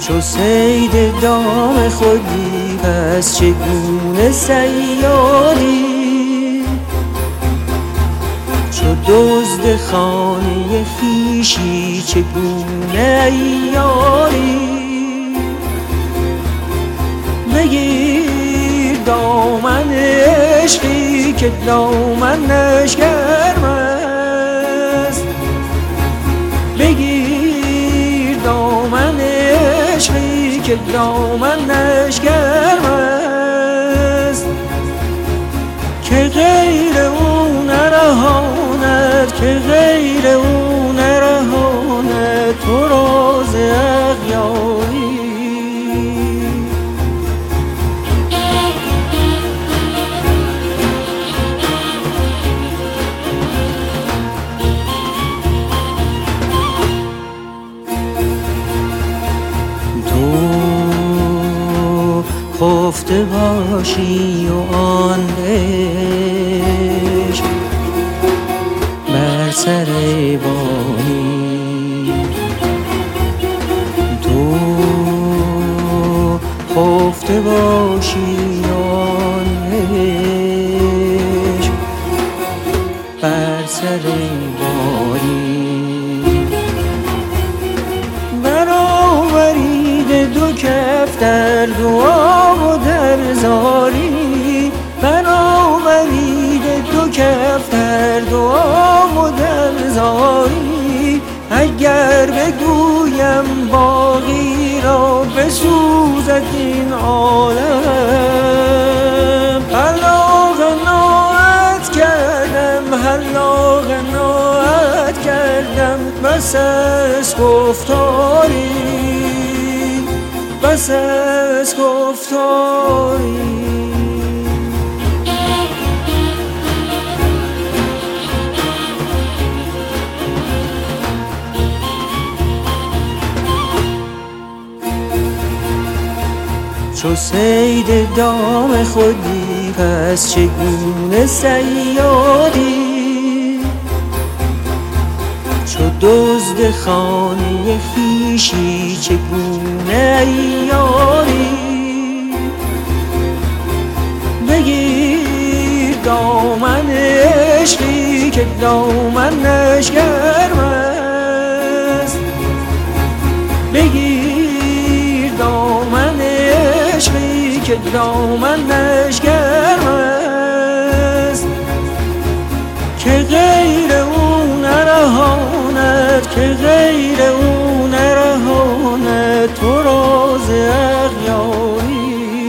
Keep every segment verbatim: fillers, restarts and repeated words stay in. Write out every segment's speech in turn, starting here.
چو صید دام خودی پس چگونه صیادی؟ چو دزد خانه خویشی چگونه عیاری؟ بگیر دامن عشقی که دامنش گرم است، بگیر دامن عشقی که دامنش گرم است، که غیر او نرهاند، که غیر او نرهاند تو را ز اغیاری. خفته باشی و آن عشق بر سر بانی، تو خفته باشی و آن عشق بر سر بانی، برآورید دو کف در دعا و در زاری، برآورید دو کف در دعا و در زاری. اگر بگویم باقی را بسوزد این عالم، حلاق ناعت کردم، حلاق ناعت کردم، بس از گفتاری، بس از گفتاری. چو صید دام خودی پس چگونه صیادی؟ چو دزد خانه خویشی چگونه عیاری؟ بگیر دامن عشقی که دامنش گرم است، بگیر دامن عشقی که دامنش گرم است، که غیر او نرهاند، که غیر او نرهاند تو را ز اغیاری.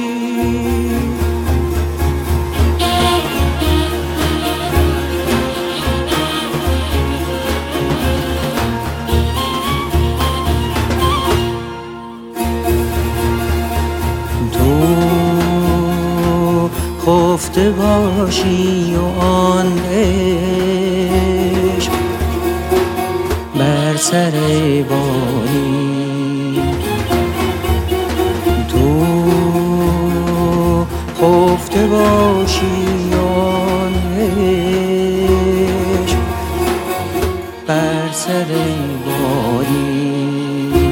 خفته باشی و آن عشق بر سر بانی، تو خفته باشی و آن عشق بر سر بانی،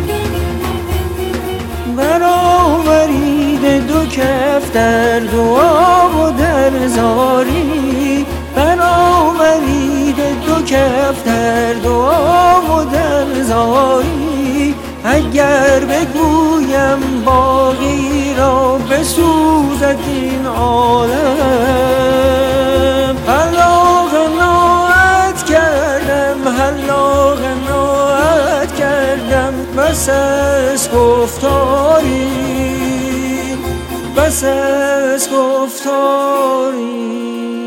برآورید دو کف در دعا و در زاری، برآورید دو کف در دعا و در زاری. اگر بگویم باقی را بسوزد این عالم، حلاق ناعت کردم، حلاق ناعت کردم، بس از گفتاری، بس از گفتاری.